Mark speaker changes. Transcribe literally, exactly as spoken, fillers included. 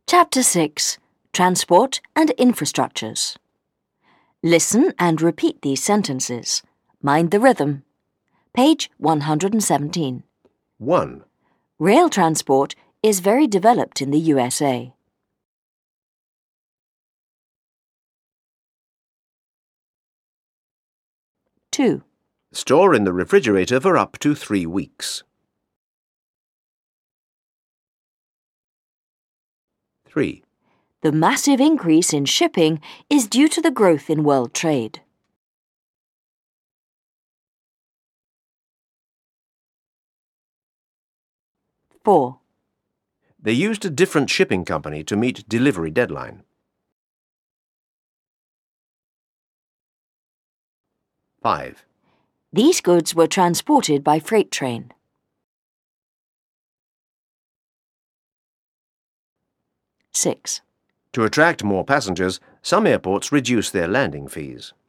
Speaker 1: Chapter six. Transport and Infrastructures. Listen and repeat these sentences. Mind the rhythm. Page one hundred seventeen.
Speaker 2: one.
Speaker 1: Rail transport is very developed in the U S A. two.
Speaker 2: Store in the refrigerator for up to three weeks. three.
Speaker 1: The massive increase in shipping is due to the growth in world trade. four.
Speaker 2: They used a different shipping company to meet delivery deadline. five.
Speaker 1: These goods were transported by freight train. six.
Speaker 2: To attract more passengers, some airports reduce their landing fees.